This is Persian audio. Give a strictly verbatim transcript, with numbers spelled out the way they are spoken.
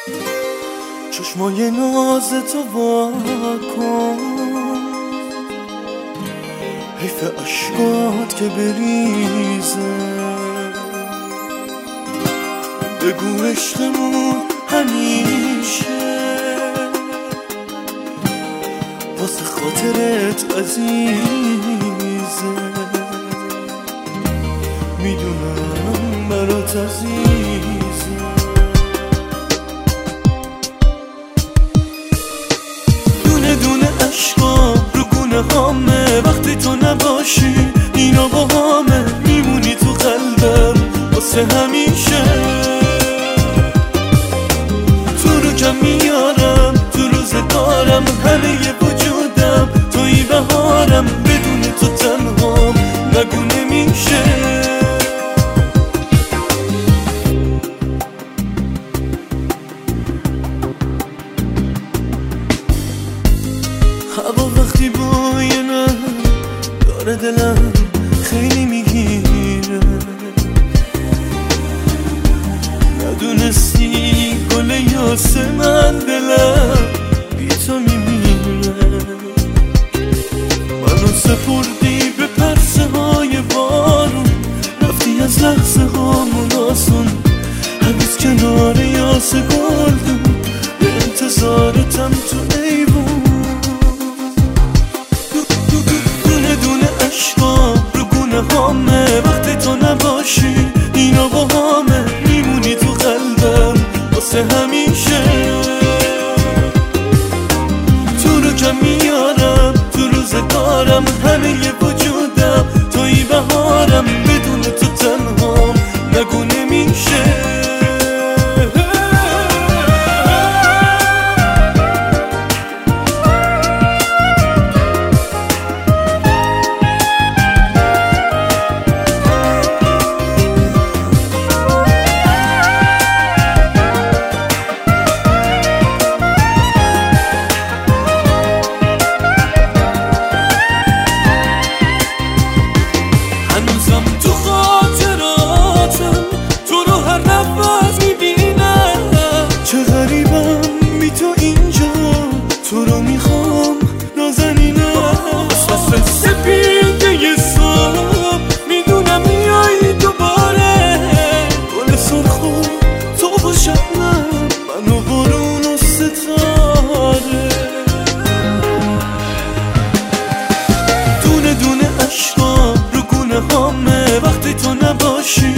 چشمای ناز تو وا کن، حیف اشکات که بریزه. بگو عشقمون همیشه واسه خاطرت عزیزه. میدونم برات عزیزه. دونه دونه اشکام رو گونه هامه، وقتی تو نباشی اینا با همه. میمونی تو قلبم واسه همیشه. تو رو کم میارم تو روزگارم، همه ی وجودم توی بهارم. بدون تو تنهام نگو نمیشه. هوا وقتی بوی من داره دلم خیلی میگیره. ندونستی گل یاسه من دلم بی تو میمیره. منو سپردی به پرسه های بارون، رفتی از لحظه هامون آسون. هنوز کنار یاسه گلدم به انتظارتم تو ایوون. دونه دونه اشکام رو گونه هامه، وقتی تو نباشی اینا با همه. میمونی تو قلبم واسه همیشه. تو رو کم میارم تو روزگارم، همه ی وجودم توی بهارم. بدون تو تنهام نگو نمیشه. تو خاطراتم تو رو هر نفس میبینم. چه غریبم بی تو اینجا، تو رو میخوام نازنینم. احساس سپیده ی صبح میدونم میایی دوباره. گل سرخو تو با شبنم، من و بارون و ستاره. دونه دونه اشکام رو گونه هامه، وقتی تو نباشی